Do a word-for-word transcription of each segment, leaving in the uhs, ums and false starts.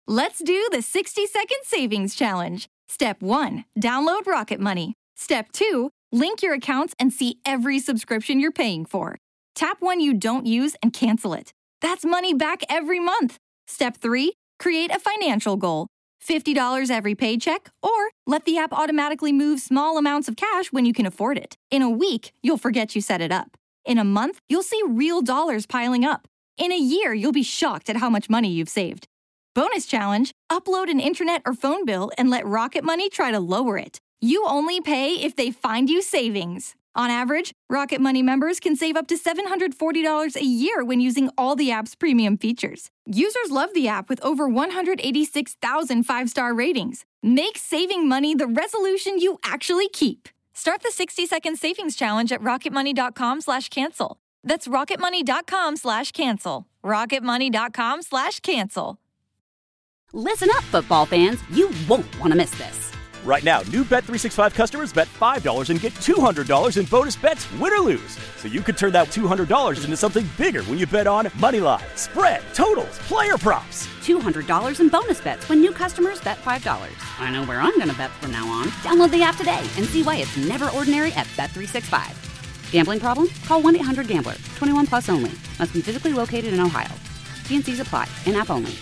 Let's do the sixty second savings challenge. Step one, download Rocket Money. Step two, link your accounts and see every subscription you're paying for. Tap one you don't use and cancel it. That's money back every month. Step three, create a financial goal. fifty dollars every paycheck, or let the app automatically move small amounts of cash when you can afford it. In a week, you'll forget you set it up. In a month, you'll see real dollars piling up. In a year, you'll be shocked at how much money you've saved. Bonus challenge, upload an internet or phone bill and let Rocket Money try to lower it. You only pay if they find you savings. On average, Rocket Money members can save up to seven hundred forty dollars a year when using all the app's premium features. Users love the app with over one hundred eighty-six thousand five-star ratings. Make saving money the resolution you actually keep. Start the sixty second savings challenge at rocketmoney.com slash cancel. That's rocketmoney.com slash cancel. rocketmoney.com slash cancel. Listen up, football fans. You won't want to miss this. Right now, new Bet three sixty-five customers bet five dollars and get two hundred dollars in bonus bets, win or lose. So you could turn that two hundred dollars into something bigger when you bet on moneyline, spread, totals, player props. two hundred dollars in bonus bets when new customers bet five dollars. I know where I'm going to bet from now on. Download the app today and see why it's never ordinary at Bet three sixty-five. Gambling problem? Call one eight hundred gambler. twenty-one plus only. Must be physically located in Ohio. T and Cs apply. In-app only.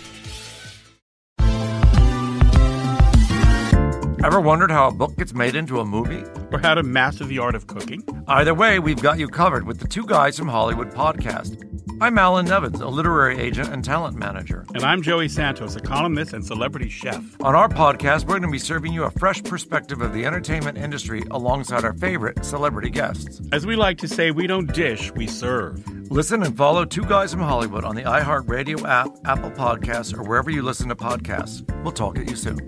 Ever wondered how a book gets made into a movie? Or how to master the art of cooking? Either way, we've got you covered with the Two Guys from Hollywood podcast. I'm Alan Nevins, a literary agent and talent manager. And I'm Joey Santos, a columnist and celebrity chef. On our podcast, we're going to be serving you a fresh perspective of the entertainment industry alongside our favorite celebrity guests. As we like to say, we don't dish, we serve. Listen and follow Two Guys from Hollywood on the iHeartRadio app, Apple Podcasts, or wherever you listen to podcasts. We'll talk at you soon.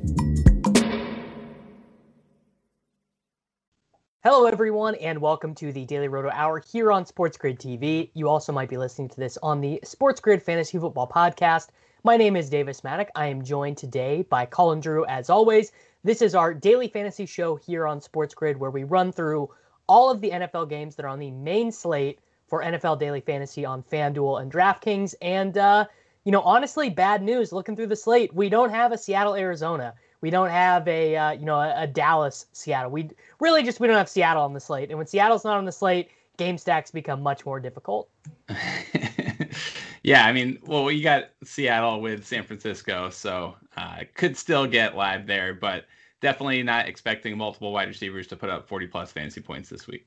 Hello, everyone, and welcome to the Daily Roto Hour here on Sports Grid T V. You also might be listening to this on the Sports Grid Fantasy Football Podcast. My name is Davis Maddock. I am joined today by Colin Drew, as always. This is our daily fantasy show here on Sports Grid, where we run through all of the N F L games that are on the main slate for N F L Daily Fantasy on FanDuel and DraftKings. And, uh, you know, honestly, bad news looking through the slate. We don't have a Seattle, Arizona. We don't have a, uh, you know, a, a Dallas, Seattle. We really just, we don't have Seattle on the slate. And when Seattle's not on the slate, game stacks become much more difficult. Yeah, I mean, well, you got Seattle with San Francisco, so uh, could still get live there, but definitely not expecting multiple wide receivers to put up forty plus fantasy points this week.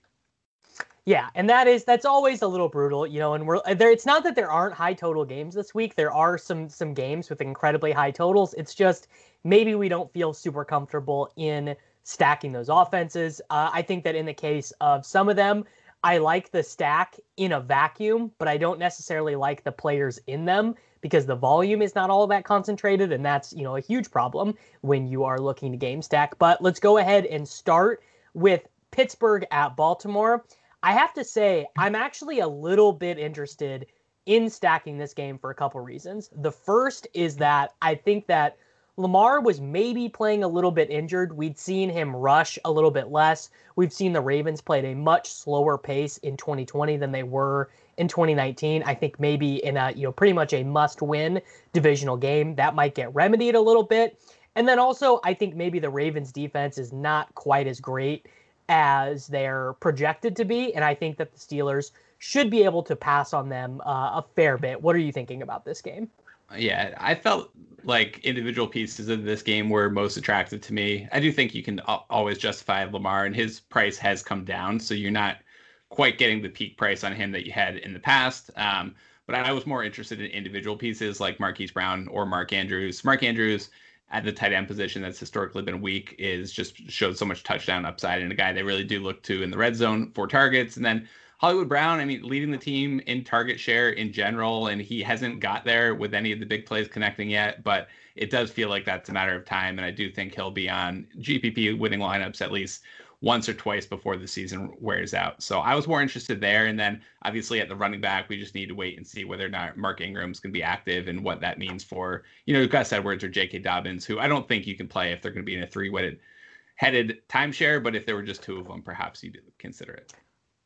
Yeah, and that is that's always a little brutal, you know. And we're there. It's not that there aren't high total games this week. There are some some games with incredibly high totals. It's just maybe we don't feel super comfortable in stacking those offenses. Uh, I think that in the case of some of them, I like the stack in a vacuum, but I don't necessarily like the players in them because the volume is not all that concentrated, and that's, you know, a huge problem when you are looking to game stack. But let's go ahead and start with Pittsburgh at Baltimore. I have to say, I'm actually a little bit interested in stacking this game for a couple reasons. The first is that I think that Lamar was maybe playing a little bit injured. We'd seen him rush a little bit less. We've seen the Ravens play at a much slower pace in twenty twenty than they were in twenty nineteen. I think maybe in a, you know, pretty much a must-win divisional game, that might get remedied a little bit. And then also, I think maybe the Ravens defense is not quite as great as they're projected to be. And I think that the Steelers should be able to pass on them uh, a fair bit. What are you thinking about this game? Yeah, I felt like individual pieces of this game were most attractive to me. I do think you can always justify Lamar, and his price has come down, so you're not quite getting the peak price on him that you had in the past. Um, but I was more interested in individual pieces like Marquise Brown or Mark Andrews. Mark Andrews at the tight end position that's historically been weak is just showed so much touchdown upside, and a guy they really do look to in the red zone for targets. And then Hollywood Brown, I mean, leading the team in target share in general, and he hasn't got there with any of the big plays connecting yet, but it does feel like that's a matter of time, and I do think he'll be on G P P winning lineups at least once or twice before the season wears out. So I was more interested there, and then obviously at the running back, we just need to wait and see whether or not Mark Ingram's going to be active and what that means for, you know, Gus Edwards or J K. Dobbins, who I don't think you can play if they're going to be in a three-headed headed timeshare, but if there were just two of them, perhaps you'd consider it.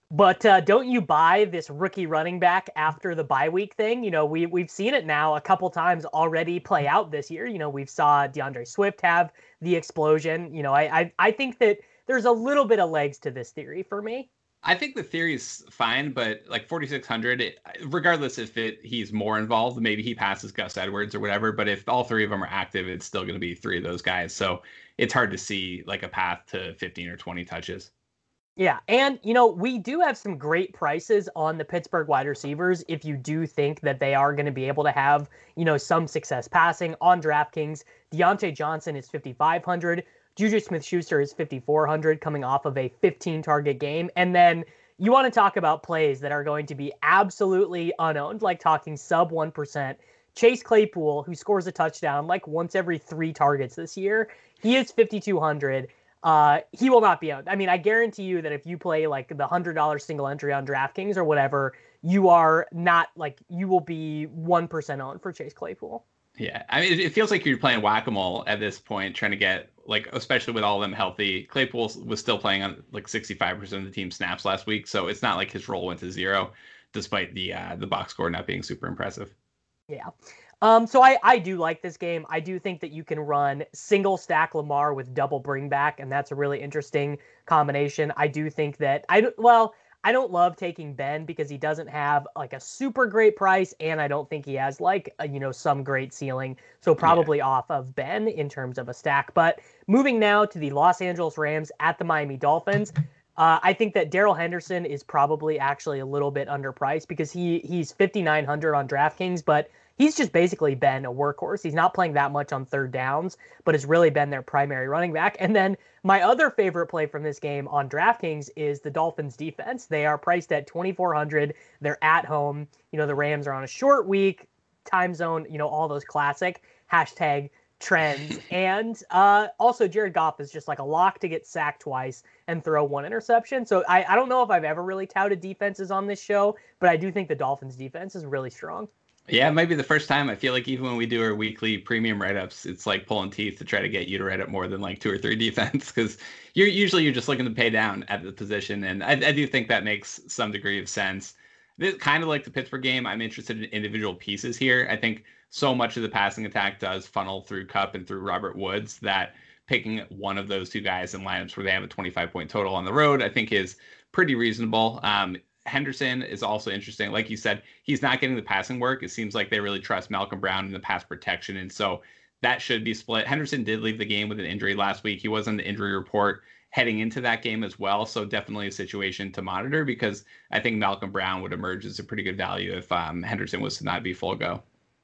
But uh, don't you buy this rookie running back after the bye week thing? You know, we, we've seen it now a couple times already play out this year. You know, we've saw DeAndre Swift have the explosion. You know, I, I, I think that there's a little bit of legs to this theory for me. I think the theory is fine, but like forty-six hundred, it, regardless if it he's more involved, maybe he passes Gus Edwards or whatever. But if all three of them are active, it's still going to be three of those guys. So it's hard to see like a path to fifteen or twenty touches. Yeah, and, you know, we do have some great prices on the Pittsburgh wide receivers if you do think that they are going to be able to have, you know, some success passing on DraftKings. Deontay Johnson is fifty-five hundred. Juju Smith-Schuster is fifty-four hundred coming off of a fifteen-target game. And then you want to talk about plays that are going to be absolutely unowned, like talking sub one percent. Chase Claypool, who scores a touchdown like once every three targets this year, he is fifty-two hundred. Uh, he will not be owned. I mean, I guarantee you that if you play like the one hundred dollars single entry on DraftKings or whatever, you are not like, you will be one percent owned for Chase Claypool. Yeah. I mean, it feels like you're playing whack-a-mole at this point, trying to get like, especially with all of them healthy. Claypool was still playing on like sixty-five percent of the team snaps last week. So it's not like his role went to zero, despite the, uh, the box score not being super impressive. Yeah. Um, so I, I do like this game. I do think that you can run single stack Lamar with double bring back, and that's a really interesting combination. I do think that I well, I don't love taking Ben because he doesn't have like a super great price, and I don't think he has like a, you know, some great ceiling. So probably yeah. off of Ben in terms of a stack. But moving now to the Los Angeles Rams at the Miami Dolphins. Uh, I think that Darrell Henderson is probably actually a little bit underpriced because he he's fifty-nine hundred on DraftKings, but he's just basically been a workhorse. He's not playing that much on third downs, but has really been their primary running back. And then my other favorite play from this game on DraftKings is the Dolphins defense. They are priced at twenty-four hundred. They're at home. You know, the Rams are on a short week, time zone, you know, all those classic hashtag trends. And uh, also Jared Goff is just like a lock to get sacked twice and throw one interception. So I, I don't know if I've ever really touted defenses on this show, but I do think the Dolphins defense is really strong. Yeah, it might be the first time. I feel like even when we do our weekly premium write-ups, it's like pulling teeth to try to get you to write up more than like two or three defense because you're usually you're just looking to pay down at the position. And I, I do think that makes some degree of sense. This kind of like the Pittsburgh game. I'm interested in individual pieces here. I think so much of the passing attack does funnel through Kupp and through Robert Woods that picking one of those two guys in lineups where they have a twenty-five point total on the road, I think is pretty reasonable. Um, Henderson is also interesting. Like you said, he's not getting the passing work. It seems like they really trust Malcolm Brown in the pass protection. And so that should be split. Henderson did leave the game with an injury last week. He was on the injury report heading into that game as well. So definitely a situation to monitor because I think Malcolm Brown would emerge as a pretty good value if um, Henderson was to not be full go.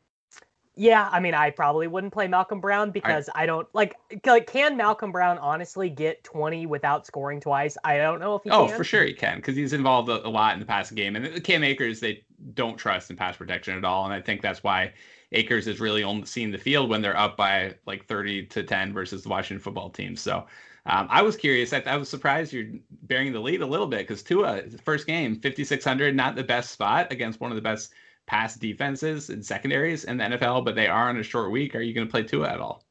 Yeah, I mean, I probably wouldn't play Malcolm Brown because I, I don't like, like, can Malcolm Brown honestly get twenty without scoring twice? I don't know if he oh, can. Oh, for sure he can because he's involved a, a lot in the passing game. And Cam Akers, they don't trust in pass protection at all. And I think that's why Akers is really only seeing the field when they're up by like thirty to ten versus the Washington football team. So um, I was curious. I, I was surprised you're bearing the lead a little bit because Tua, first game, fifty-six hundred, not the best spot against one of the best pass defenses and secondaries in the N F L, but they are on a short week. Are you going to play Tua at all?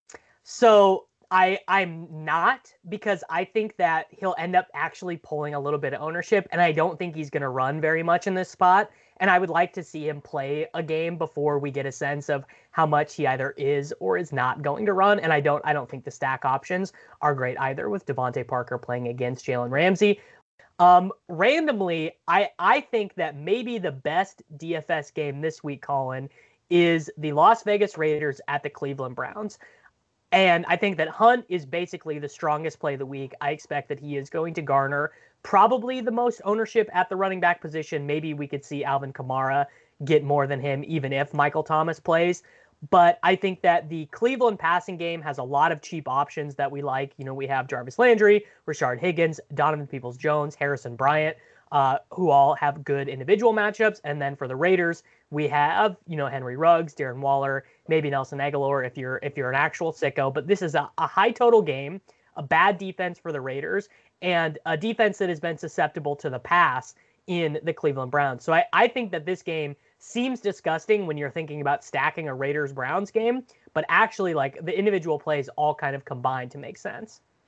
So I, I'm not, because I think that he'll end up actually pulling a little bit of ownership, and I don't think he's going to run very much in this spot. And I would like to see him play a game before we get a sense of how much he either is or is not going to run. And I don't, I don't think the stack options are great either with Devontae Parker playing against Jalen Ramsey. Um, randomly, I, I think that maybe the best D F S game this week, Colin, is the Las Vegas Raiders at the Cleveland Browns. And I think that Hunt is basically the strongest play of the week. I expect that he is going to garner probably the most ownership at the running back position. Maybe we could see Alvin Kamara get more than him, even if Michael Thomas plays. But I think that the Cleveland passing game has a lot of cheap options that we like. You know, we have Jarvis Landry, Rashard Higgins, Donovan Peoples-Jones, Harrison Bryant, uh, who all have good individual matchups. And then for the Raiders, we have, you know, Henry Ruggs, Darren Waller, maybe Nelson Aguilar if you're if you're an actual sicko. But this is a, a high total game, a bad defense for the Raiders, and a defense that has been susceptible to the pass in the Cleveland Browns. So I, I think that this game seems disgusting when you're thinking about stacking a Raiders-Browns game, but actually, like, the individual plays all kind of combine to make sense.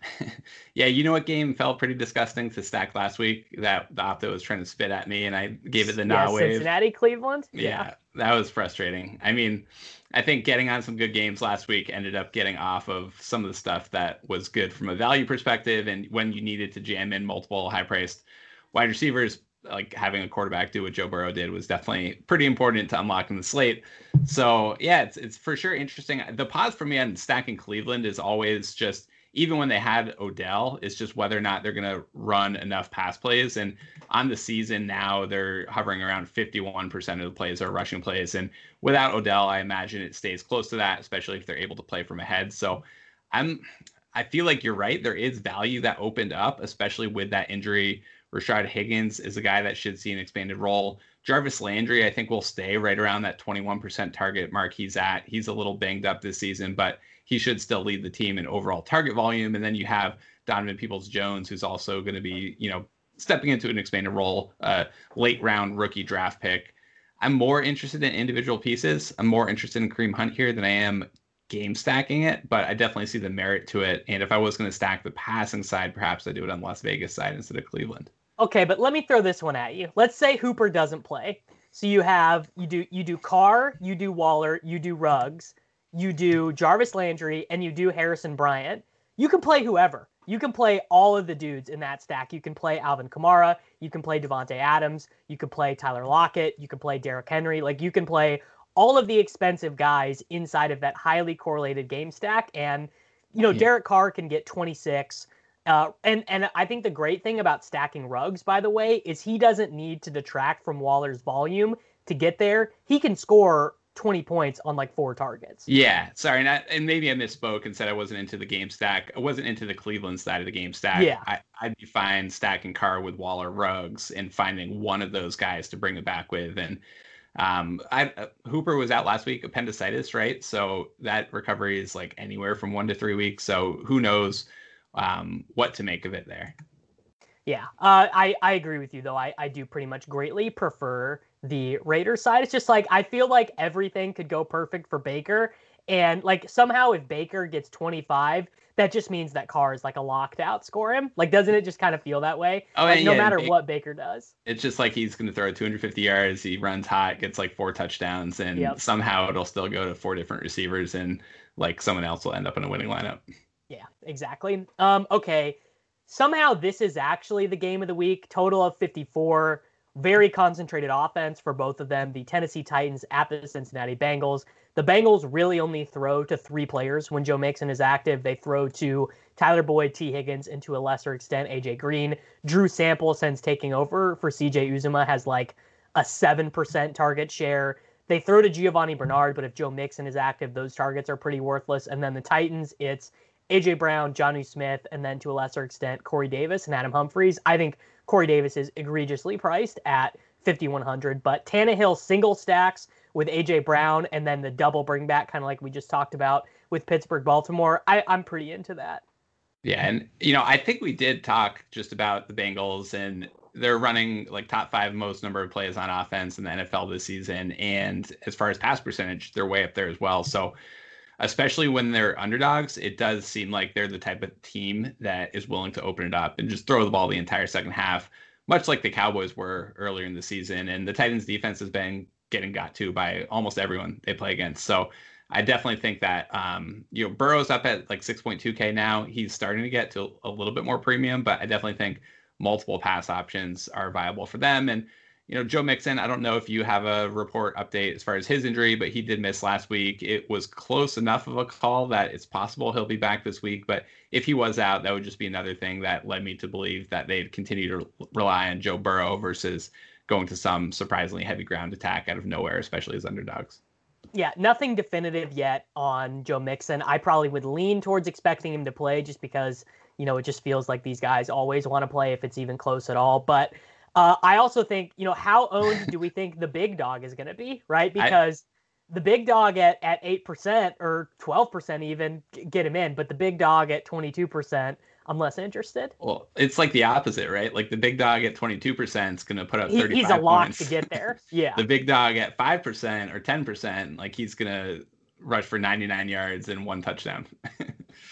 Yeah, you know what game felt pretty disgusting to stack last week? That the Opto was trying to spit at me, and I gave it the nah yeah, wave. Cincinnati, Cleveland? Yeah, yeah, that was frustrating. I mean, I think getting on some good games last week ended up getting off of some of the stuff that was good from a value perspective, and when you needed to jam in multiple high-priced wide receivers, like having a quarterback do what Joe Burrow did was definitely pretty important to unlocking the slate. So yeah, it's it's for sure interesting. The pause for me on stacking Cleveland is always just, even when they had Odell, it's just whether or not they're going to run enough pass plays. And on the season now, they're hovering around fifty-one percent of the plays are rushing plays. And without Odell, I imagine it stays close to that, especially if they're able to play from ahead. So I'm, I feel like you're right. There is value that opened up, especially with that injury. Rashard Higgins is a guy that should see an expanded role. Jarvis Landry, I think, will stay right around that twenty-one percent target mark he's at. He's a little banged up this season, but he should still lead the team in overall target volume. And then you have Donovan Peoples-Jones, who's also going to be, you know, stepping into an expanded role, uh, late round rookie draft pick. I'm more interested in individual pieces. I'm more interested in Kareem Hunt here than I am game stacking it, but I definitely see the merit to it. And if I was going to stack the passing side, perhaps I do it on Las Vegas side instead of Cleveland. Okay, but let me throw this one at you. Let's say Hooper doesn't play. So you have, you do, you do Carr, you do Waller, you do Ruggs, you do Jarvis Landry, and you do Harrison Bryant. You can play whoever. You can play all of the dudes in that stack. You can play Alvin Kamara. You can play Devontae Adams. You can play Tyler Lockett. You can play Derrick Henry. Like, you can play all of the expensive guys inside of that highly correlated game stack. And, you know, yeah. Derek Carr can get twenty-six. Uh, and, and I think the great thing about stacking Ruggs, by the way, is he doesn't need to detract from Waller's volume to get there. He can score twenty points on like four targets. Yeah, sorry, not, and maybe I misspoke and said I wasn't into the game stack. I wasn't into the Cleveland side of the game stack. Yeah, I, I'd be fine stacking Carr with Waller, Ruggs, and finding one of those guys to bring it back with. And um, I uh, Hooper was out last week, appendicitis, right? So that recovery is like anywhere from one to three weeks. So who knows um, what to make of it there. Yeah, uh, I, I agree with you, though. I, I do pretty much greatly prefer the Raiders side. It's just like, I feel like everything could go perfect for Baker. And like somehow if Baker gets twenty-five, that just means that Carr is like a locked out score him. Like, doesn't it just kind of feel that way? Oh, like, yeah, no yeah, matter Baker, what Baker does. It's just like he's going to throw two hundred fifty yards. He runs hot, gets like four touchdowns, and yep. somehow it'll still go to four different receivers, and like someone else will end up in a winning lineup. Yeah, exactly. Um, okay. Somehow this is actually the game of the week. Total of fifty-four. Very concentrated offense for both of them. The Tennessee Titans at the Cincinnati Bengals. The Bengals really only throw to three players when Joe Mixon is active. They throw to Tyler Boyd, T. Higgins, and to a lesser extent, A J Green. Drew Sample, since taking over for C J Uzomah, has like a seven percent target share. They throw to Giovanni Bernard, but if Joe Mixon is active, those targets are pretty worthless. And then the Titans, it's A J Brown, Jonnu Smith, and then to a lesser extent, Corey Davis and Adam Humphries. I think Corey Davis is egregiously priced at fifty-one hundred, but Tannehill single stacks with A J Brown and then the double bring back, kind of like we just talked about with Pittsburgh, Baltimore. I, I'm pretty into that. Yeah, and, you know, I think we did talk just about the Bengals, and they're running like top five most number of plays on offense in the N F L this season. And as far as pass percentage, they're way up there as well. So especially when they're underdogs, it does seem like they're the type of team that is willing to open it up and just throw the ball the entire second half, much like the Cowboys were earlier in the season. And the Titans defense has been getting got to by almost everyone they play against. So I definitely think that, um, you know, Burrow's up at like six point two K now. He's starting to get to a little bit more premium, but I definitely think multiple pass options are viable for them. And, you know, Joe Mixon, I don't know if you have a report update as far as his injury, but he did miss last week. It was close enough of a call that it's possible he'll be back this week. But if he was out, that would just be another thing that led me to believe that they'd continue to rely on Joe Burrow versus going to some surprisingly heavy ground attack out of nowhere, especially as underdogs. Yeah, nothing definitive yet on Joe Mixon. I probably would lean towards expecting him to play just because, you know, it just feels like these guys always want to play if it's even close at all. But uh, I also think, you know, how owned do we think the big dog is going to be, right? Because I, the big dog at, at eight percent or twelve percent even, get him in. But the big dog at twenty-two percent, I'm less interested. Well, it's like the opposite, right? Like the big dog at twenty-two percent is going to put up thirty-five he, He's a lock points. to get there. Yeah. The big dog at five percent or ten percent, like he's going to rush for ninety-nine yards and one touchdown.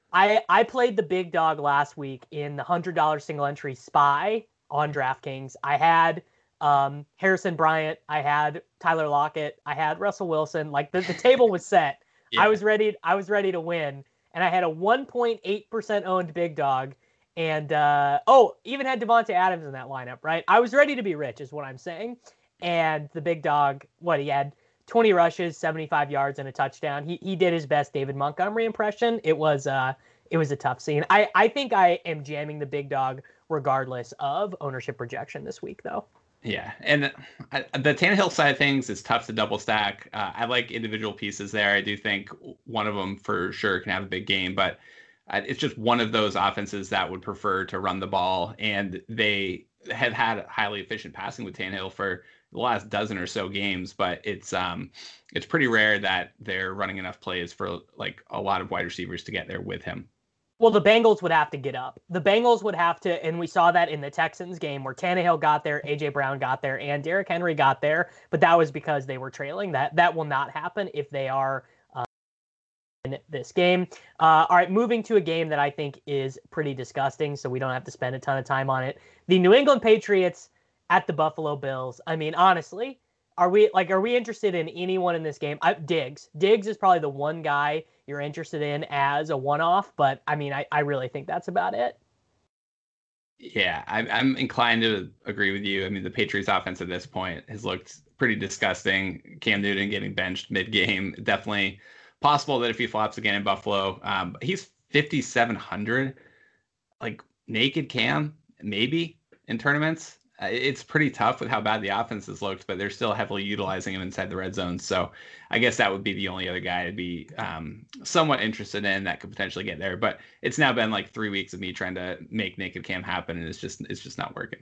I, I played the big dog last week in the one hundred dollars single entry Spy on DraftKings. I had um, Harrison Bryant. I had Tyler Lockett. I had Russell Wilson. Like the, the table was set. Yeah. I was ready. I was ready to win. And I had a one point eight percent owned big dog. And, uh, oh, even had Devontae Adams in that lineup, right? I was ready to be rich is what I'm saying. And the big dog, what, he had twenty rushes, seventy-five yards, and a touchdown. He he did his best David Montgomery impression. It was uh it was a tough scene. I, I think I am jamming the big dog regardless of ownership projection this week, though. Yeah, and I, the Tannehill side of things is tough to double stack. Uh, I like individual pieces there. I do think one of them for sure can have a big game, but it's just one of those offenses that would prefer to run the ball, and they have had highly efficient passing with Tannehill for the last dozen or so games, but it's um it's pretty rare that they're running enough plays for like a lot of wide receivers to get there with him. Well, the Bengals would have to get up. The Bengals would have to, and we saw that in the Texans game where Tannehill got there, A J Brown got there, and Derrick Henry got there, but that was because they were trailing. That that will not happen if they are uh, in this game. Uh, all right, moving to a game that I think is pretty disgusting, so we don't have to spend a ton of time on it. The New England Patriots at the Buffalo Bills. I mean, honestly, are we like are we interested in anyone in this game? I, Diggs. Diggs is probably the one guy you're interested in as a one-off, but I mean, I, I really think that's about it. Yeah, I'm, I'm inclined to agree with you. I mean, the Patriots offense at this point has looked pretty disgusting. Cam Newton getting benched mid-game. Definitely possible that if he flops again in Buffalo, um, he's fifty-seven hundred, like naked Cam, maybe in tournaments. It's pretty tough with how bad the offense has looked, but they're still heavily utilizing him inside the red zone. So I guess that would be the only other guy I'd be um, somewhat interested in that could potentially get there. But it's now been like three weeks of me trying to make naked Cam happen, and it's just it's just not working.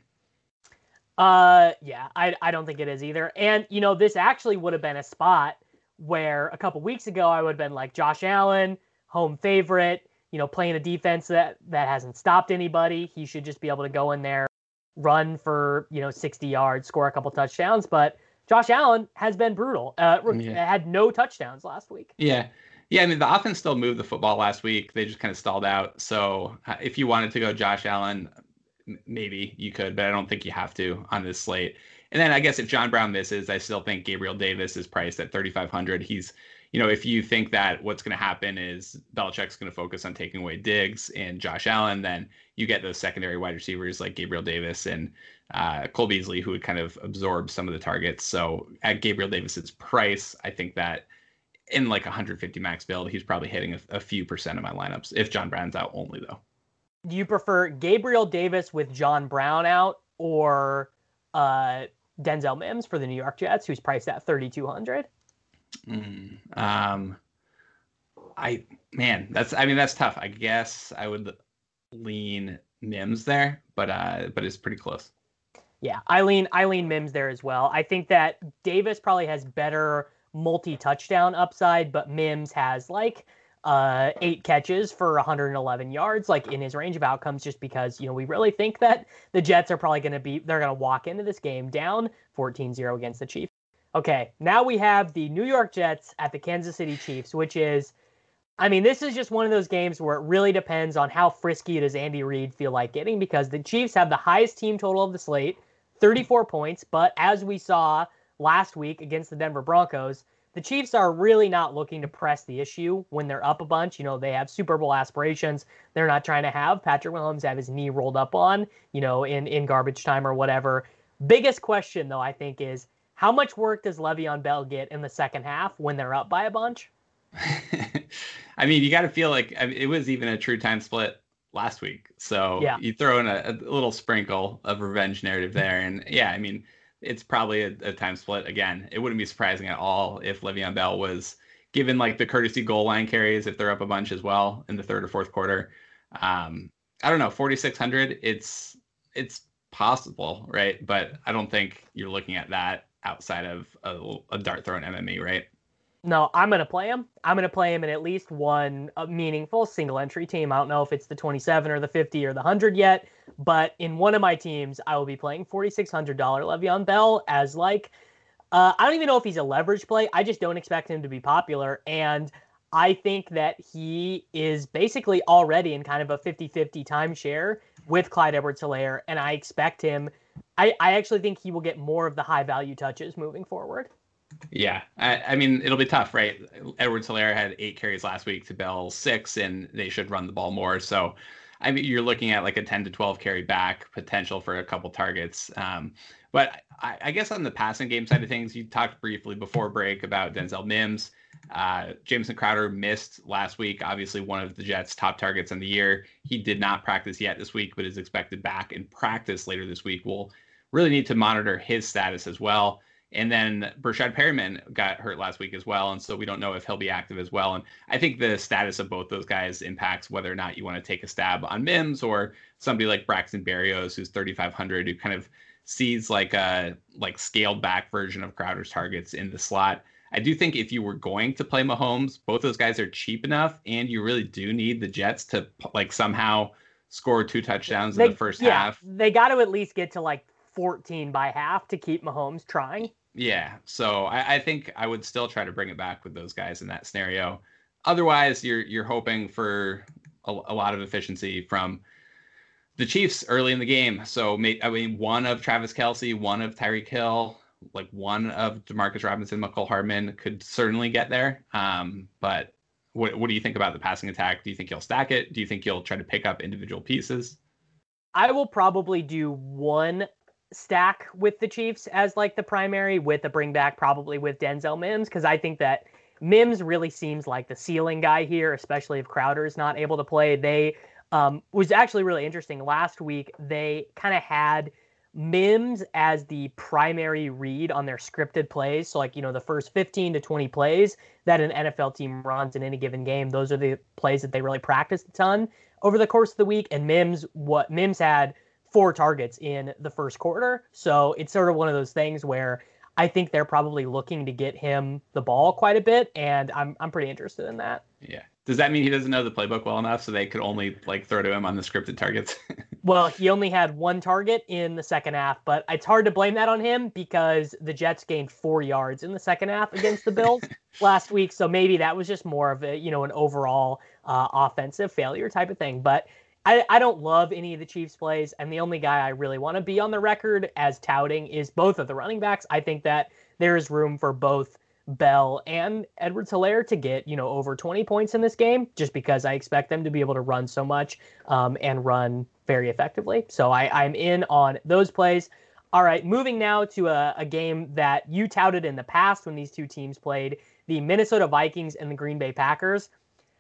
Uh, yeah, I I don't think it is either. And you know, this actually would have been a spot where a couple weeks ago I would have been like Josh Allen, home favorite, you know, playing a defense that that hasn't stopped anybody. He should just be able to go in there, run for, you know, sixty yards, score a couple touchdowns. But Josh Allen has been brutal. Uh, yeah. Had no touchdowns last week. Yeah. Yeah. I mean, the offense still moved the football last week. They just kind of stalled out. So uh, if you wanted to go Josh Allen, m- maybe you could, but I don't think you have to on this slate. And then I guess if John Brown misses, I still think Gabriel Davis is priced at thirty-five hundred. He's, you know, if you think that what's going to happen is Belichick's going to focus on taking away Diggs and Josh Allen, then you get those secondary wide receivers like Gabriel Davis and uh, Cole Beasley, who would kind of absorb some of the targets. So at Gabriel Davis's price, I think that in like one hundred fifty max build, he's probably hitting a, a few percent of my lineups if John Brown's out only, though. Do you prefer Gabriel Davis with John Brown out or uh, Denzel Mims for the New York Jets, who's priced at thirty-two hundred? Mm, um, I man, that's I mean that's tough. I guess I would lean Mims there, but uh, but it's pretty close. Yeah, I lean I lean Mims there as well. I think that Davis probably has better multi-touchdown upside, but Mims has like uh, eight catches for one hundred eleven yards, like in his range of outcomes, just because, you know, we really think that the Jets are probably going to be they're going to walk into this game down fourteen zero against the Chiefs. Okay, now we have the New York Jets at the Kansas City Chiefs, which is, I mean, this is just one of those games where it really depends on how frisky does Andy Reid feel like getting, because the Chiefs have the highest team total of the slate, thirty-four points, but as we saw last week against the Denver Broncos, the Chiefs are really not looking to press the issue when they're up a bunch. You know, they have Super Bowl aspirations. They're not trying to have Patrick Mahomes have his knee rolled up on, you know, in, in garbage time or whatever. Biggest question, though, I think is, how much work does Le'Veon Bell get in the second half when they're up by a bunch? I mean, you got to feel like I mean, it was even a true time split last week. So yeah. You throw in a, a little sprinkle of revenge narrative there. And yeah, I mean, it's probably a, a time split again. It wouldn't be surprising at all if Le'Veon Bell was given like the courtesy goal line carries if they're up a bunch as well in the third or fourth quarter. Um, I don't know, forty-six hundred. It's it's possible, right? But I don't think you're looking at that outside of a, a dart throw in M M E, right? No, I'm going to play him. I'm going to play him in at least one uh, meaningful single entry team. I don't know if it's the twenty-seven or the fifty or the one hundred yet, but in one of my teams, I will be playing forty-six hundred dollars Le'Veon Bell as like, uh, I don't even know if he's a leverage play. I just don't expect him to be popular. And I think that he is basically already in kind of a fifty-fifty timeshare with Clyde Edwards-Helaire, and I expect him, I, I actually think he will get more of the high-value touches moving forward. Yeah, I, I mean, it'll be tough, right? Edwards-Helaire had eight carries last week to Bell six, and they should run the ball more. So, I mean, you're looking at like a ten to twelve carry back potential for a couple targets. Um, but I, I guess on the passing game side of things, you talked briefly before break about Denzel Mims. Uh, Jamison Crowder missed last week, obviously one of the Jets' top targets in the year. He did not practice yet this week, but is expected back in practice later this week. We'll really need to monitor his status as well. And then Breshad Perriman got hurt last week as well, and so we don't know if he'll be active as well. And I think the status of both those guys impacts whether or not you want to take a stab on Mims or somebody like Braxton Berrios, who's thirty-five hundred, who kind of sees like a like scaled back version of Crowder's targets in the slot. I do think if you were going to play Mahomes, both those guys are cheap enough, and you really do need the Jets to like somehow score two touchdowns they, in the first yeah, half. They got to at least get to like fourteen by half to keep Mahomes trying. Yeah, so I, I think I would still try to bring it back with those guys in that scenario. Otherwise, you're you're hoping for a, a lot of efficiency from the Chiefs early in the game. So I mean, one of Travis Kelce, one of Tyreek Hill, like one of Demarcus Robinson, Mecole Hardman could certainly get there. Um, but what what do you think about the passing attack? Do you think you'll stack it? Do you think you'll try to pick up individual pieces? I will probably do one stack with the Chiefs as like the primary, with a bring back probably with Denzel Mims, because I think that Mims really seems like the ceiling guy here, especially if Crowder is not able to play. They um, was actually really interesting. Last week, they kind of had Mims as the primary read on their scripted plays. So like, you know, the first fifteen to twenty plays that an N F L team runs in any given game, those are the plays that they really practice a ton over the course of the week. And Mims, what Mims had four targets in the first quarter. So it's sort of one of those things where I think they're probably looking to get him the ball quite a bit, and I'm I'm pretty interested in that. Yeah. Does that mean he doesn't know the playbook well enough so they could only like throw to him on the scripted targets? Well, he only had one target in the second half, but it's hard to blame that on him because the Jets gained four yards in the second half against the Bills last week. So maybe that was just more of a, you know, an overall uh, offensive failure type of thing. But I, I don't love any of the Chiefs plays, and the only guy I really want to be on the record as touting is both of the running backs. I think that there is room for both Bell and Edwards-Helaire to get, you know, over twenty points in this game, just because I expect them to be able to run so much um, and run very effectively. So I, I'm in on those plays. All right, moving now to a, a game that you touted in the past when these two teams played, the Minnesota Vikings and the Green Bay Packers.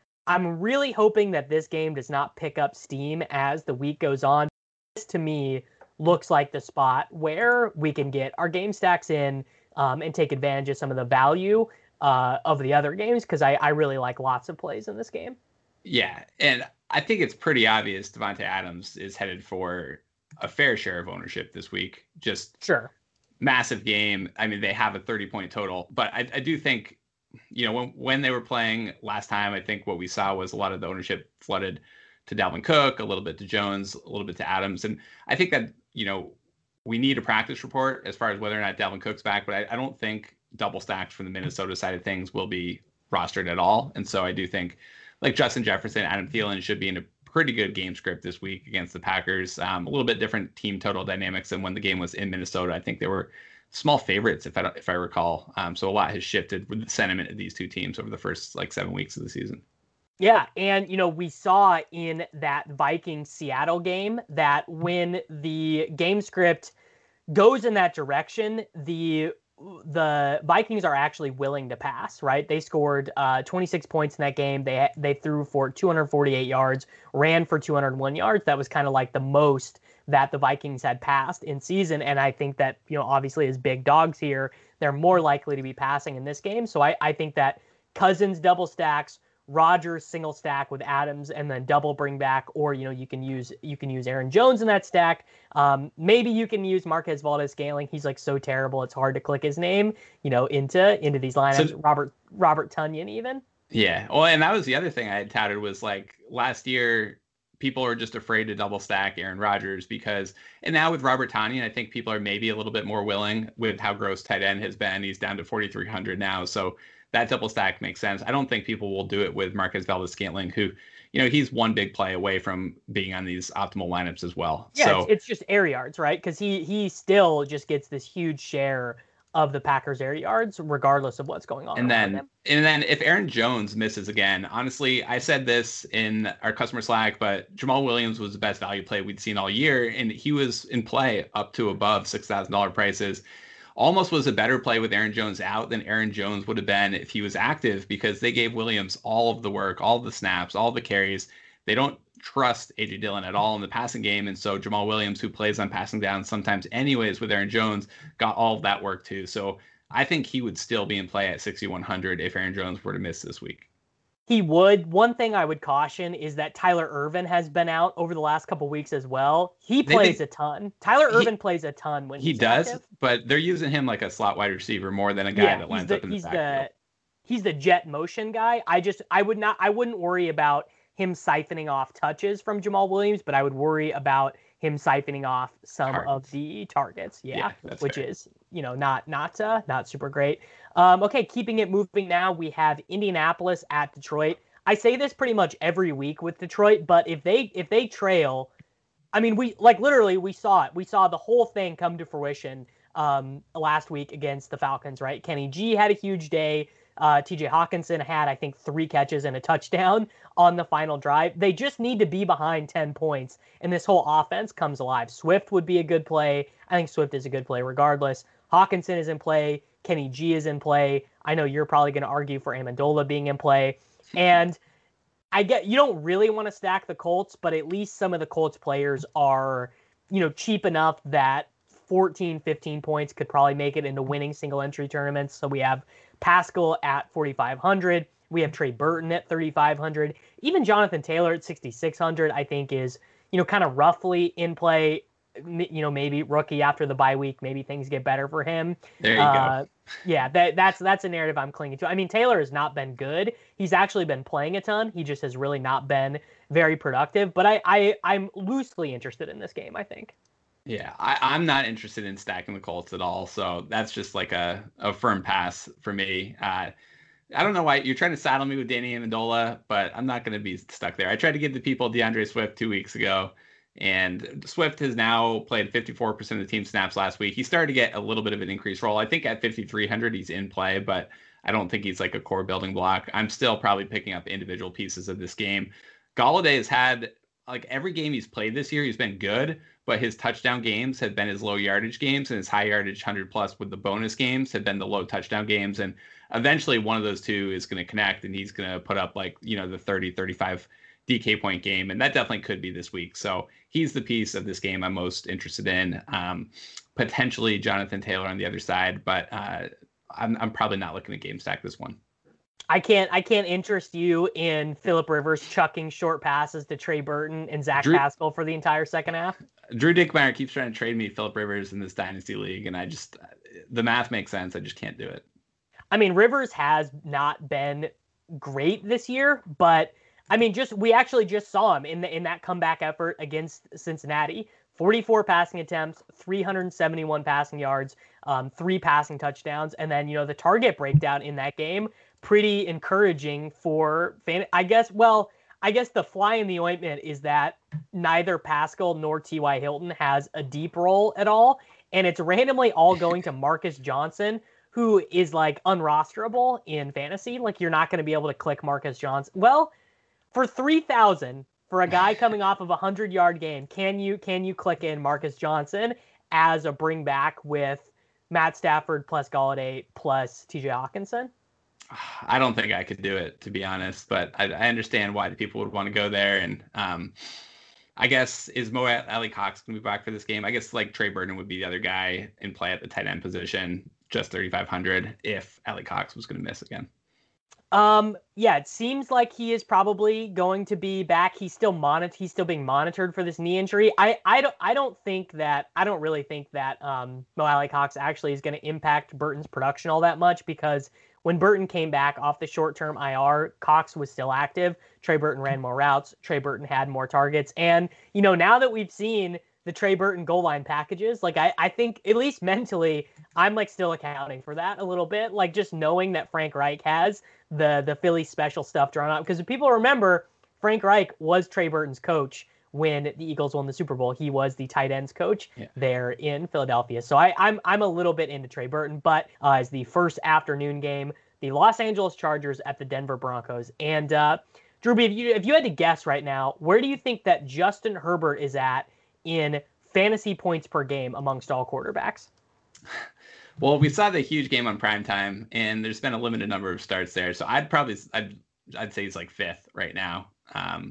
I'm really hoping that this game does not pick up steam as the week goes on. This, to me, looks like the spot where we can get our game stacks in um, and take advantage of some of the value uh, of the other games, because I, I really like lots of plays in this game. Yeah, and I think it's pretty obvious Davante Adams is headed for a fair share of ownership this week. Just sure, massive game. I mean, they have a thirty-point total, but I, I do think, you know, when when they were playing last time, I think what we saw was a lot of the ownership flooded to Dalvin Cook, a little bit to Jones, a little bit to Adams. And I think that, you know, we need a practice report as far as whether or not Dalvin Cook's back, but I, I don't think double stacks from the Minnesota side of things will be rostered at all. And so I do think like Justin Jefferson, Adam Thielen should be in a pretty good game script this week against the Packers. Um, a little bit different team total dynamics than when the game was in Minnesota. I think they were small favorites, if I if I recall. Um, so a lot has shifted with the sentiment of these two teams over the first like seven weeks of the season. Yeah, and you know, we saw in that Vikings Seattle game that when the game script goes in that direction, the the Vikings are actually willing to pass, right? They scored uh, twenty-six points in that game. They they threw for two hundred forty-eight yards, ran for two hundred one yards. That was kind of like the most that the Vikings had passed in season. And I think that, you know, obviously as big dogs here, they're more likely to be passing in this game. So I, I think that Cousins double stacks, Rodgers single stack with Adams, and then double bring back, or, you know, you can use, you can use Aaron Jones in that stack. Um, maybe you can use Marquez Valdes-Scantling. He's like so terrible, it's hard to click his name, you know, into, into these lineups. So, Robert, Robert Tonyan even. Yeah. Well, and that was the other thing I had touted was like last year, people are just afraid to double stack Aaron Rodgers because, and now with Robert Tonyan, I think people are maybe a little bit more willing with how gross tight end has been. He's down to forty-three hundred now. So that double stack makes sense. I don't think people will do it with Marquez Valdes-Scantling, who, you know, he's one big play away from being on these optimal lineups as well. Yeah, so it's, it's just air yards, right? Because he he still just gets this huge share of the Packers' air yards, regardless of what's going on. And then, him. and then if Aaron Jones misses again, honestly, I said this in our customer Slack, but Jamal Williams was the best value play we'd seen all year, and he was in play up to above six thousand dollars prices. Almost was a better play with Aaron Jones out than Aaron Jones would have been if he was active, because they gave Williams all of the work, all of the snaps, all the carries. They don't trust A J Dillon at all in the passing game. And so Jamal Williams, who plays on passing down sometimes anyways with Aaron Jones, got all of that work too. So I think he would still be in play at sixty-one hundred if Aaron Jones were to miss this week. He would. One thing I would caution is that Tyler Ervin has been out over the last couple weeks as well. He plays a ton. Tyler Ervin he, plays a ton when he he's does, active. But they're using him like a slot wide receiver more than a guy yeah, that lines the, up in the he's backfield. The, he's the jet motion guy. I just I would not I wouldn't worry about him siphoning off touches from Jamal Williams, but I would worry about him siphoning off some targets. of the targets. Yeah, yeah which fair. is, you know, not not uh, not super great. Um, okay, keeping it moving now, we have Indianapolis at Detroit. I say this pretty much every week with Detroit, but if they if they trail, I mean, we like literally we saw it. We saw the whole thing come to fruition um, last week against the Falcons, right? Kenny G had a huge day. Uh, T J Hawkinson had, I think, three catches and a touchdown on the final drive. They just need to be behind ten points, and this whole offense comes alive. Swift would be a good play. I think Swift is a good play regardless. Hawkinson is in play. Kenny G is in play. I know you're probably going to argue for Amendola being in play. And I get you don't really want to stack the Colts, but at least some of the Colts players are, you know, cheap enough that fourteen, fifteen points could probably make it into winning single entry tournaments. So we have Pascal at forty-five hundred. We have Trey Burton at thirty-five hundred. Even Jonathan Taylor at sixty-six hundred, I think is, you know, kind of roughly in play. You know, maybe rookie after the bye week, maybe things get better for him. There you uh, go. Yeah, that that's that's a narrative I'm clinging to. I mean, Taylor has not been good. He's actually been playing a ton. He just has really not been very productive. But I, I I'm loosely interested in this game, I think. Yeah, I, I'm not interested in stacking the Colts at all. So that's just like a, a firm pass for me. Uh, I don't know why you're trying to saddle me with Danny Amendola, but I'm not going to be stuck there. I tried to give the people DeAndre Swift two weeks ago. And Swift has now played fifty-four percent of the team snaps last week. He started to get a little bit of an increased role. I think at fifty-three hundred, he's in play, but I don't think he's like a core building block. I'm still probably picking up individual pieces of this game. Golladay has had, like, every game he's played this year, he's been good, but his touchdown games have been his low yardage games, and his high yardage one hundred plus with the bonus games have been the low touchdown games. And eventually one of those two is going to connect, and he's going to put up, like, you know, the thirty, thirty-five D K point game, and that definitely could be this week. So he's the piece of this game I'm most interested in. Um, potentially Jonathan Taylor on the other side, but uh, I'm I'm probably not looking to game stack this one. I can't I can't interest you in Phillip Rivers chucking short passes to Trey Burton and Zach Drew, Pascal for the entire second half. Drew Dickmeyer keeps trying to trade me Phillip Rivers in this dynasty league, and I just the math makes sense. I just can't do it. I mean, Rivers has not been great this year, but I mean, just we actually just saw him in the in that comeback effort against Cincinnati. forty-four passing attempts, three hundred seventy-one passing yards, um, three passing touchdowns, and then, you know, the target breakdown in that game, pretty encouraging for fan. I guess. Well, I guess the fly in the ointment is that neither Pascal nor T Y Hilton has a deep role at all, and it's randomly all going to Marcus Johnson, who is like unrosterable in fantasy. Like, you're not going to be able to click Marcus Johnson. Well, for three thousand for a guy coming off of a hundred yard game, can you can you click in Marcus Johnson as a bring back with Matt Stafford plus Golladay plus T J Hawkinson? I don't think I could do it, to be honest, but I, I understand why the people would want to go there. And um, I guess is Mo Alie-Cox going to be back for this game? I guess like Trey Burton would be the other guy in play at the tight end position, just thirty-five hundred if Alie-Cox was going to miss again. Um, yeah, it seems like he is probably going to be back. He's still monitored. He's still being monitored for this knee injury. I, I don't, I don't think that, I don't really think that, um, Mo Alie-Cox actually is going to impact Burton's production all that much, because when Burton came back off the short-term I R, Cox was still active. Trey Burton ran more routes. Trey Burton had more targets. And, you know, now that we've seen the Trey Burton goal line packages. Like I, I think at least mentally, I'm like still accounting for that a little bit. Like just knowing that Frank Reich has the the Philly special stuff drawn out. Because if people remember, Frank Reich was Trey Burton's coach when the Eagles won the Super Bowl. He was the tight ends coach yeah. there in Philadelphia. So I, I'm I'm a little bit into Trey Burton, but uh, as the first afternoon game, the Los Angeles Chargers at the Denver Broncos. And uh, Drew B, if you if you had to guess right now, where do you think that Justin Herbert is at in fantasy points per game amongst all quarterbacks? Well, we saw the huge game on primetime, and there's been a limited number of starts there. So I'd probably I'd I'd say he's like fifth right now. Um,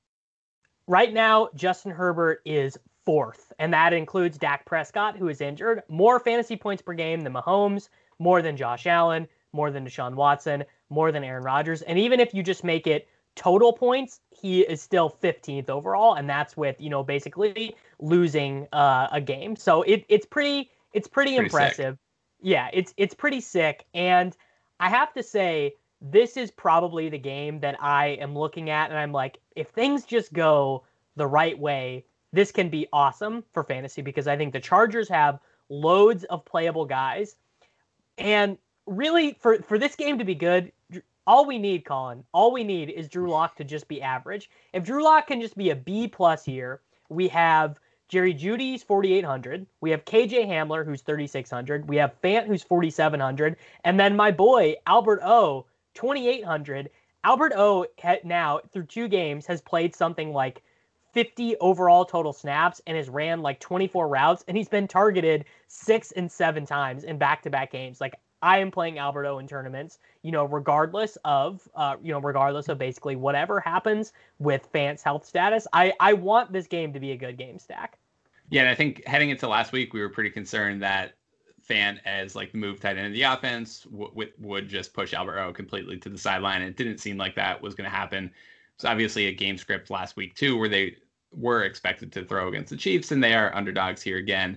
right now, Justin Herbert is fourth, and that includes Dak Prescott, who is injured. More fantasy points per game than Mahomes, more than Josh Allen, more than Deshaun Watson, more than Aaron Rodgers. And even if you just make it total points, he is still fifteenth overall, and that's with, you know, basically losing uh, a game. So it, it's pretty it's pretty, pretty impressive. Sick. Yeah, it's it's pretty sick. And I have to say, this is probably the game that I am looking at, and I'm like, if things just go the right way, this can be awesome for fantasy, because I think the Chargers have loads of playable guys. And really, for, for this game to be good, all we need, Colin, all we need is Drew Lock to just be average. If Drew Lock can just be a B plus here, we have Jerry Jeudy's forty-eight hundred. We have K J Hamler, who's thirty-six hundred. We have Fant, who's forty-seven hundred. And then my boy, Albert O, twenty-eight hundred. Albert O now, through two games, has played something like fifty overall total snaps and has ran like twenty-four routes, and he's been targeted six and seven times in back-to-back games. Like, I am playing Albert O in tournaments, you know, regardless of, uh, you know, regardless of basically whatever happens with Fant's health status. I, I want this game to be a good game stack. Yeah, and I think heading into last week, we were pretty concerned that Fant, as like the move tight end of the offense, w- w- would just push Albert O completely to the sideline. It didn't seem like that was going to happen. It's obviously a game script last week too, where they were expected to throw against the Chiefs, and they are underdogs here again.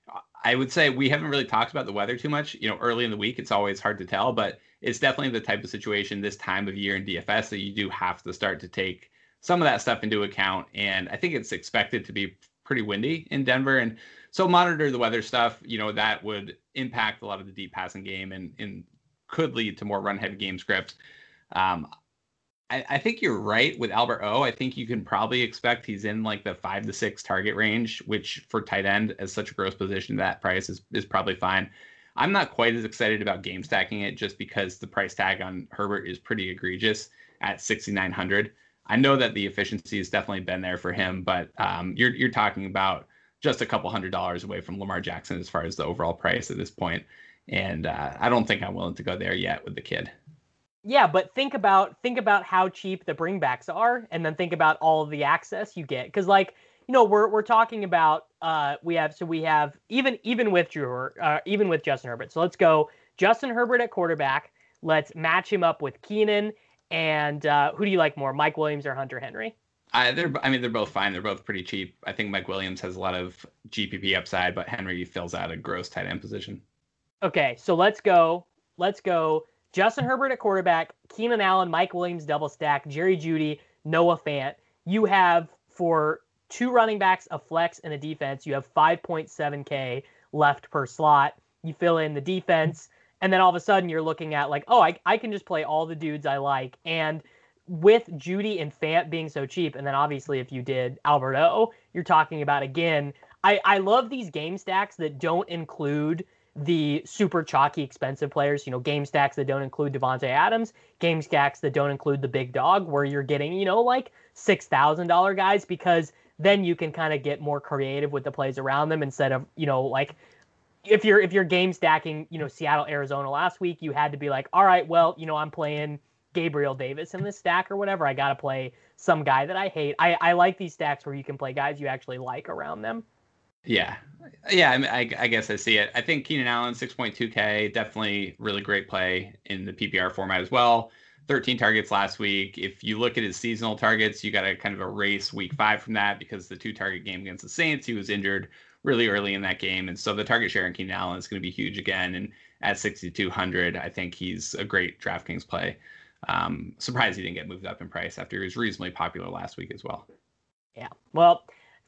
I would say we haven't really talked about the weather too much. You know, early in the week, it's always hard to tell, but it's definitely the type of situation this time of year in D F S that you do have to start to take some of that stuff into account. And I think it's expected to be pretty windy in Denver. And so monitor the weather stuff. You know, that would impact a lot of the deep passing game and, and could lead to more run heavy game scripts. Um, I, I think you're right with Albert O. I think you can probably expect he's in like the five to six target range, which for tight end as such a gross position, that price is, is probably fine. I'm not quite as excited about game stacking it just because the price tag on Herbert is pretty egregious at sixty-nine hundred. I know that the efficiency has definitely been there for him, but um, you're you're talking about just a couple hundred dollars away from Lamar Jackson as far as the overall price at this point. And uh, I don't think I'm willing to go there yet with the kid. Yeah, but think about think about how cheap the bringbacks are, and then think about all of the access you get. Because, like, you know, we're we're talking about uh, we have so we have even even with Drew, uh, even with Justin Herbert. So let's go Justin Herbert at quarterback. Let's match him up with Keenan. And uh, who do you like more, Mike Williams or Hunter Henry? I, they're, I mean, they're both fine. They're both pretty cheap. I think Mike Williams has a lot of G P P upside, but Henry fills out a gross tight end position. Okay, so let's go. Let's go. Justin Herbert at quarterback, Keenan Allen, Mike Williams double stack, Jerry Jeudy, Noah Fant. You have, for two running backs, a flex, and a defense, you have five point seven K left per slot. You fill in the defense, and then all of a sudden you're looking at like, oh, I, I can just play all the dudes I like. And with Jeudy and Fant being so cheap, and then obviously if you did Albert O, you're talking about, again, I, I love these game stacks that don't include the super chalky expensive players, you know, game stacks that don't include Devontae Adams, game stacks that don't include the big dog, where you're getting, you know, like six thousand dollars guys, because then you can kind of get more creative with the plays around them instead of, you know, like if you're if you're game stacking, you know, Seattle, Arizona last week, you had to be like, all right, well, you know, I'm playing Gabriel Davis in this stack or whatever. I got to play some guy that I hate. I, I like these stacks where you can play guys you actually like around them. Yeah. Yeah, I, mean, I, I guess I see it. I think Keenan Allen, six point two K, definitely really great play in the P P R format as well. thirteen targets last week. If you look at his seasonal targets, you got to kind of erase week five from that because the two target game against the Saints, he was injured really early in that game. And so the target share in Keenan Allen is going to be huge again. And at sixty-two hundred, I think he's a great DraftKings play. Um, surprised he didn't get moved up in price after he was reasonably popular last week as well. Yeah. Well,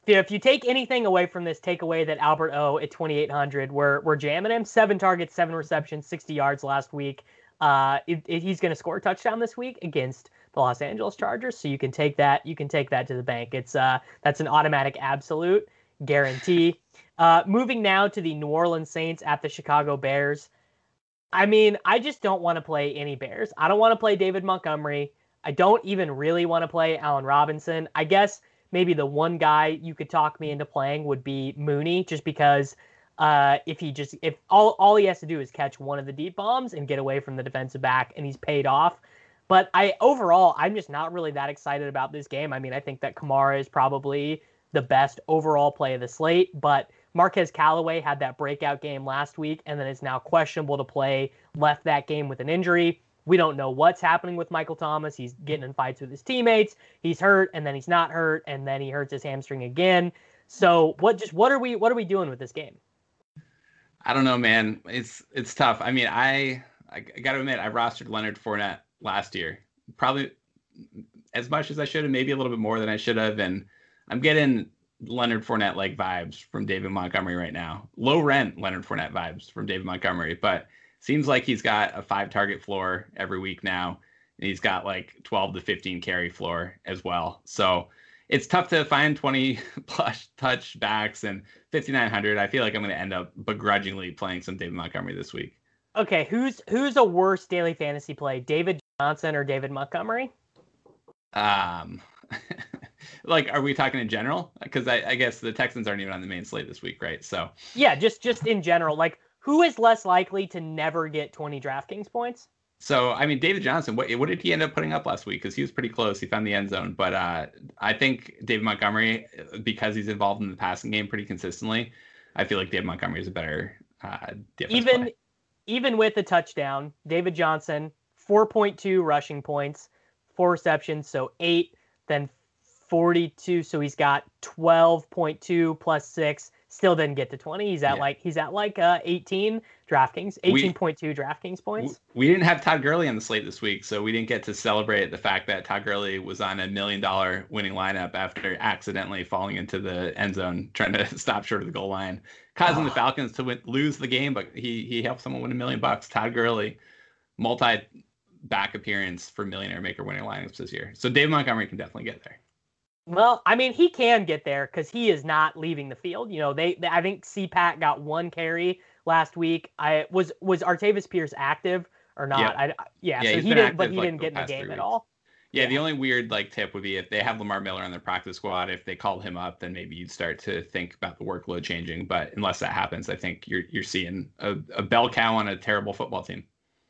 if you take anything away from this, take away that Albert O at twenty-eight hundred, we're, we're jamming him. Seven targets, seven receptions, sixty yards last week. Uh, it, it, he's going to score a touchdown this week against the Los Angeles Chargers. So you can take that. You can take that to the bank. It's uh, that's an automatic absolute guarantee. Uh, moving now to the New Orleans Saints at the Chicago Bears. I mean, I just don't want to play any Bears. I don't want to play David Montgomery. I don't even really want to play Allen Robinson. I guess maybe the one guy you could talk me into playing would be Mooney, just because uh, if he just if all all he has to do is catch one of the deep bombs and get away from the defensive back, and he's paid off. But I overall, I'm just not really that excited about this game. I mean, I think that Kamara is probably the best overall play of the slate, but Marquez Callaway had that breakout game last week and then is now questionable to play, left that game with an injury. We don't know what's happening with Michael Thomas. He's getting in fights with his teammates. He's hurt, and then he's not hurt, and then he hurts his hamstring again. So what just what are we what are we doing with this game? I don't know, man. It's it's tough. I mean, I I got to admit, I rostered Leonard Fournette last year, probably as much as I should have, maybe a little bit more than I should have, and I'm getting Leonard Fournette like vibes from David Montgomery right now. Low rent Leonard Fournette vibes from David Montgomery, but seems like he's got a five target floor every week now. And he's got like twelve to fifteen carry floor as well. So it's tough to find twenty plus touchbacks and fifty-nine hundred. I feel like I'm going to end up begrudgingly playing some David Montgomery this week. Okay, who's who's a worse daily fantasy play, David Johnson or David Montgomery? Um, like, are we talking in general? Because I, I guess the Texans aren't even on the main slate this week, right? So yeah, just just in general, like who is less likely to never get twenty DraftKings points? So, I mean, David Johnson, what what did he end up putting up last week? Because he was pretty close. He found the end zone. But uh, I think David Montgomery, because he's involved in the passing game pretty consistently, I feel like David Montgomery is a better uh, even play. Even with the touchdown, David Johnson, four point two rushing points, four receptions, so eight, then forty-two. So he's got twelve point two plus six. Still didn't get to twenty. He's at yeah. like he's at like uh, eighteen DraftKings, eighteen point two DraftKings points. We didn't have Todd Gurley on the slate this week, so we didn't get to celebrate the fact that Todd Gurley was on a million dollar winning lineup after accidentally falling into the end zone, trying to stop short of the goal line, causing oh. the Falcons to win, lose the game. But he he helped someone win a million bucks. Todd Gurley, multi back appearance for millionaire maker winning lineups this year. So Dave Montgomery can definitely get there. Well, I mean, he can get there because he is not leaving the field. You know, they, they I think C PAT got one carry last week. I was was Artavis Pierce active or not? Yeah, I, yeah, yeah so he didn't, but he like didn't get in the game at all. Yeah, yeah, the only weird like tip would be if they have Lamar Miller on their practice squad. If they called him up, then maybe you'd start to think about the workload changing. But unless that happens, I think you're you're seeing a, a bell cow on a terrible football team.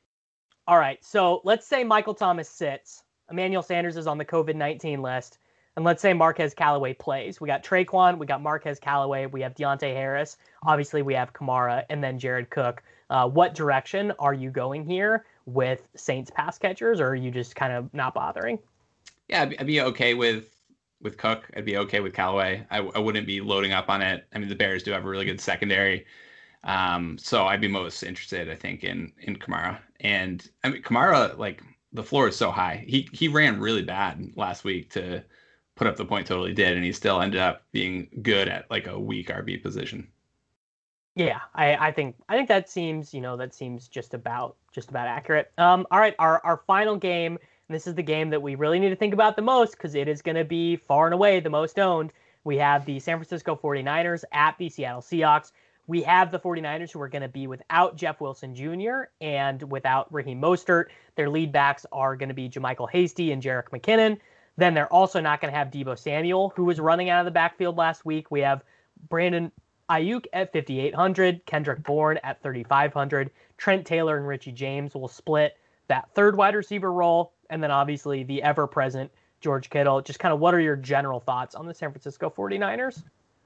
All right, so let's say Michael Thomas sits. Emmanuel Sanders is on the COVID nineteen list. And let's say Marquez Callaway plays. We got Traquan, we got Marquez Callaway, we have Deontay Harris. Obviously, we have Kamara, and then Jared Cook. Uh, what direction are you going here with Saints pass catchers, or are you just kind of not bothering? Yeah, I'd be, I'd be okay with with Cook. I'd be okay with Callaway. I, I wouldn't be loading up on it. I mean, the Bears do have a really good secondary. Um, so I'd be most interested, I think, in in Kamara. And I mean, Kamara, like, the floor is so high. He he ran really bad last week to put up the point total he did, and he still ended up being good at like a weak R B position. Yeah, I, I think I think that seems, you know, that seems just about just about accurate. Um, all right, our our final game, and this is the game that we really need to think about the most because it is going to be far and away the most owned. We have the San Francisco forty-niners at the Seattle Seahawks. We have the forty-niners who are going to be without Jeff Wilson Junior and without Raheem Mostert. Their lead backs are going to be JaMychal Hasty and Jerick McKinnon. Then they're also not going to have Deebo Samuel, who was running out of the backfield last week. We have Brandon Ayuk at fifty-eight hundred, Kendrick Bourne at thirty-five hundred. Trent Taylor and Richie James will split that third wide receiver role. And then obviously the ever-present George Kittle. Just kind of what are your general thoughts on the San Francisco forty-niners?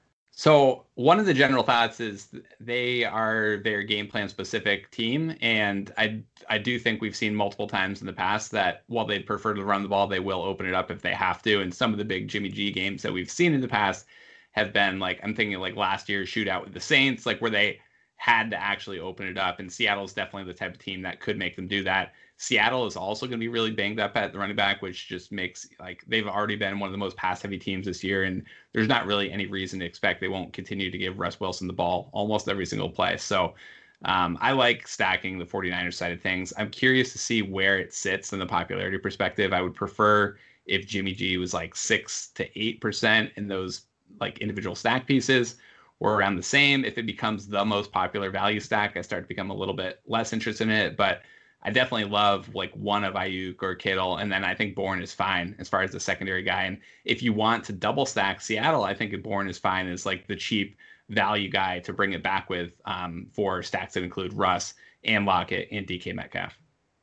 So one of the general thoughts is they are their game plan specific team. And I I do think we've seen multiple times in the past that while they'd prefer to run the ball, they will open it up if they have to. And some of the big Jimmy G games that we've seen in the past have been like, I'm thinking like last year's shootout with the Saints, like where they had to actually open it up. And Seattle's definitely the type of team that could make them do that. Seattle is also going to be really banged up at the running back, which just makes like they've already been one of the most pass heavy teams this year. And there's not really any reason to expect they won't continue to give Russ Wilson the ball almost every single play. So um, I like stacking the 49ers side of things. I'm curious to see where it sits in the popularity perspective. I would prefer if Jimmy G was like six to eight percent in those like individual stack pieces, or around the same. If it becomes the most popular value stack, I start to become a little bit less interested in it. But I definitely love like one of Ayuk or Kittle. And then I think Bourne is fine as far as the secondary guy. And if you want to double stack Seattle, I think Bourne is fine as like the cheap value guy to bring it back with um, for stacks that include Russ and Lockett and D K Metcalf.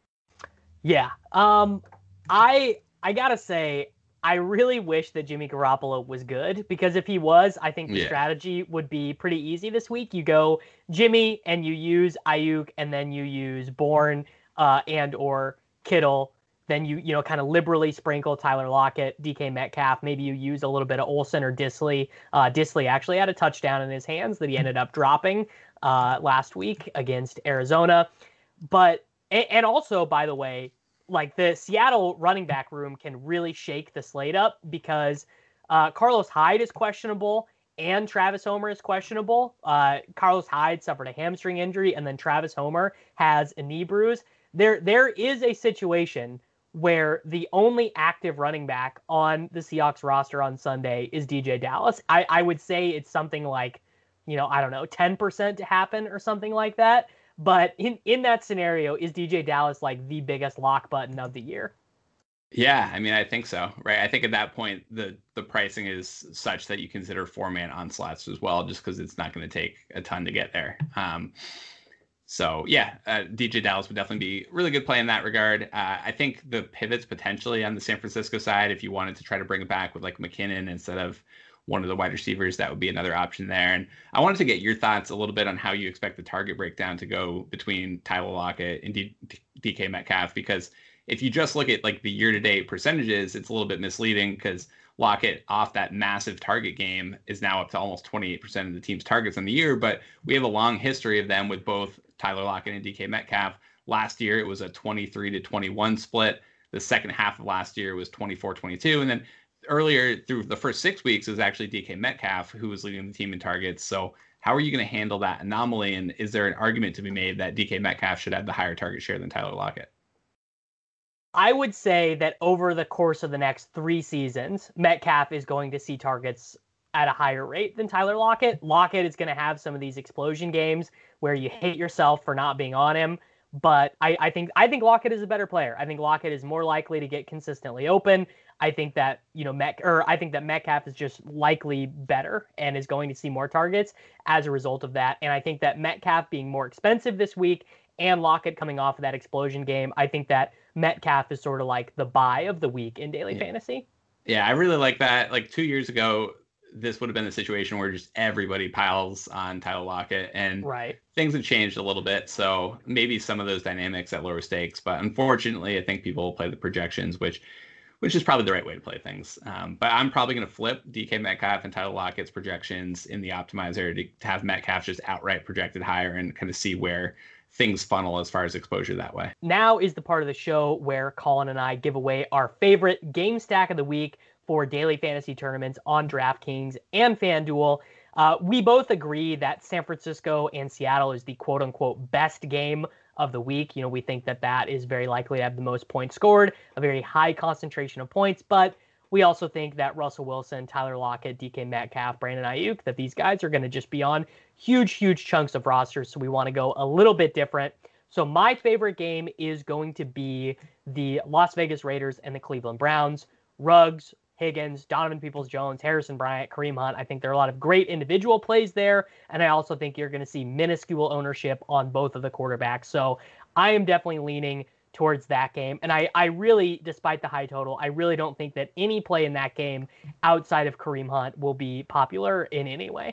Yeah. Um, I, I gotta say, I really wish that Jimmy Garoppolo was good, because if he was, I think the yeah. strategy would be pretty easy this week. You go Jimmy and you use Ayuk, and then you use Bourne uh, and or Kittle. Then you you know kind of liberally sprinkle Tyler Lockett, D K Metcalf. Maybe you use a little bit of Olsen or Disley. Uh, Disley actually had a touchdown in his hands that he ended up dropping uh, last week against Arizona. But and, and also, by the way, like the Seattle running back room can really shake the slate up, because uh, Carlos Hyde is questionable and Travis Homer is questionable. Uh, Carlos Hyde suffered a hamstring injury, and then Travis Homer has a knee bruise. There, there is a situation where the only active running back on the Seahawks roster on Sunday is D J Dallas. I, I would say it's something like, you know, I don't know, ten percent to happen or something like that. But in, in that scenario, is D J Dallas like the biggest lock button of the year? Yeah, I mean, I think so, right? I think at that point, the the pricing is such that you consider four-man onslaughts as well, just because it's not going to take a ton to get there. Um, so, yeah, uh, D J Dallas would definitely be a really good play in that regard. Uh, I think the pivots potentially on the San Francisco side, if you wanted to try to bring it back with like McKinnon instead of one of the wide receivers, that would be another option there. And I wanted to get your thoughts a little bit on how you expect the target breakdown to go between Tyler Lockett and D- DK Metcalf, because if you just look at like the year-to-date percentages, it's a little bit misleading, because Lockett off that massive target game is now up to almost twenty-eight percent of the team's targets on the year. But we have a long history of them with both Tyler Lockett and D K Metcalf. Last year, it was a twenty-three to twenty-one split. The second half of last year was twenty-four twenty-two. And then earlier through the first six weeks, it was actually D K Metcalf who was leading the team in targets. So how are you going to handle that anomaly? And is there an argument to be made that D K Metcalf should have the higher target share than Tyler Lockett? I would say that over the course of the next three seasons, Metcalf is going to see targets at a higher rate than Tyler Lockett. Lockett is going to have some of these explosion games where you hate yourself for not being on him. But I, I think I think Lockett is a better player. I think Lockett is more likely to get consistently open. I think that, you know, Met, or I think that Metcalf is just likely better and is going to see more targets as a result of that. And I think that Metcalf being more expensive this week and Lockett coming off of that explosion game, I think that Metcalf is sort of like the buy of the week in daily yeah. fantasy. Yeah, I really like that. Like two years ago, this would have been the situation where just everybody piles on Tyler Lockett, and right. things have changed a little bit. So maybe some of those dynamics at lower stakes, but unfortunately, I think people will play the projections, which which is probably the right way to play things. Um, but I'm probably going to flip D K Metcalf and Tyler Lockett's projections in the optimizer to, to have Metcalf just outright projected higher and kind of see where things funnel as far as exposure that way. Now is the part of the show where Colin and I give away our favorite game stack of the week for daily fantasy tournaments on DraftKings and FanDuel. Uh, we both agree that San Francisco and Seattle is the quote-unquote best game of the week. You know, we think that that is very likely to have the most points scored, a very high concentration of points, but we also think that Russell Wilson, Tyler Lockett, D K Metcalf, Brandon Ayuk, that these guys are going to just be on huge, huge chunks of rosters. So we want to go a little bit different. So my favorite game is going to be the Las Vegas Raiders and the Cleveland Browns. Ruggs, Higgins, Donovan Peoples-Jones, Harrison Bryant, Kareem Hunt. I think there are a lot of great individual plays there, and I also think you're going to see minuscule ownership on both of the quarterbacks. So I am definitely leaning towards that game. And I, I really, despite the high total, I really don't think that any play in that game outside of Kareem Hunt will be popular in any way.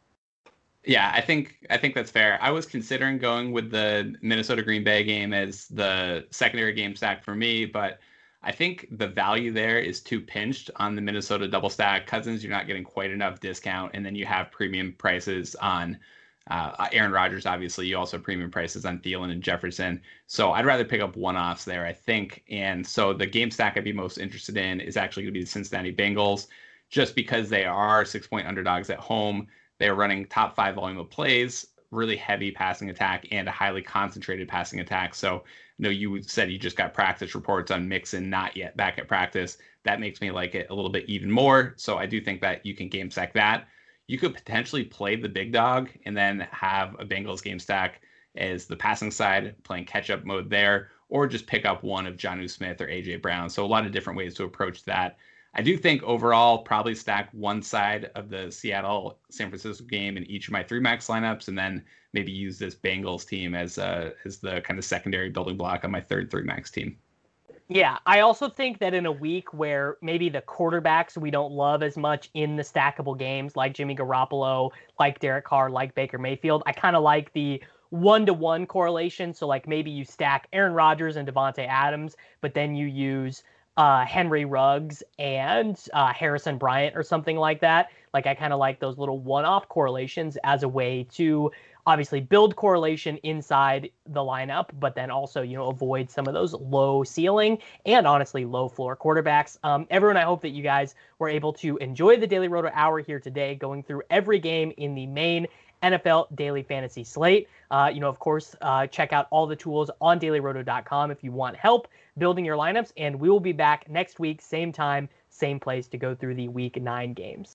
Yeah, I think I think that's fair. I was considering going with the Minnesota Green Bay game as the secondary game stack for me, but I think the value there is too pinched on the Minnesota double stack. Cousins, you're not getting quite enough discount, and then you have premium prices on Uh, Aaron Rodgers, obviously, you also have premium prices on Thielen and Jefferson. So I'd rather pick up one-offs there, I think. And so the game stack I'd be most interested in is actually going to be the Cincinnati Bengals, just because they are six-point underdogs at home. They're running top five volume of plays, really heavy passing attack, and a highly concentrated passing attack. So I know you said you just got practice reports on Mixon not yet back at practice. That makes me like it a little bit even more. So I do think that you can game stack that. You could potentially play the big dog and then have a Bengals game stack as the passing side, playing catch-up mode there, or just pick up one of Jonnu Smith or A J Brown. So a lot of different ways to approach that. I do think overall probably stack one side of the Seattle-San Francisco game in each of my three max lineups, and then maybe use this Bengals team as uh, as the kind of secondary building block on my third three max team. Yeah, I also think that in a week where maybe the quarterbacks we don't love as much in the stackable games, like Jimmy Garoppolo, like Derek Carr, like Baker Mayfield, I kind of like the one-to-one correlation. So like maybe you stack Aaron Rodgers and Devontae Adams, but then you use uh, Henry Ruggs and uh, Harrison Bryant or something like that. Like I kind of like those little one-off correlations as a way to obviously build correlation inside the lineup, but then also, you know, avoid some of those low ceiling and honestly low floor quarterbacks. Um, everyone, I hope that you guys were able to enjoy the Daily Roto Hour here today, going through every game in the main N F L Daily Fantasy slate. Uh, you know, of course, uh, check out all the tools on daily roto dot com if you want help building your lineups, and we will be back next week, same time, same place to go through the week nine games.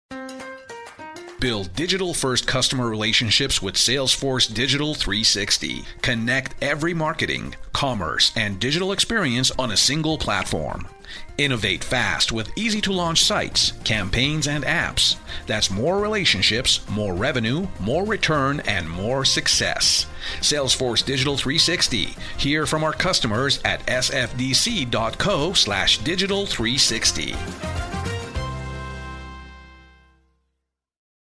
Build digital-first customer relationships with Salesforce Digital three sixty. Connect every marketing, commerce, and digital experience on a single platform. Innovate fast with easy-to-launch sites, campaigns, and apps. That's more relationships, more revenue, more return, and more success. Salesforce Digital three sixty. Hear from our customers at sfdc dot co slash digital three sixty.